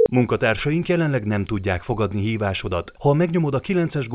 Munkatársaink jelenleg nem tudják fogadni hívásodat. Ha megnyomod a 9-es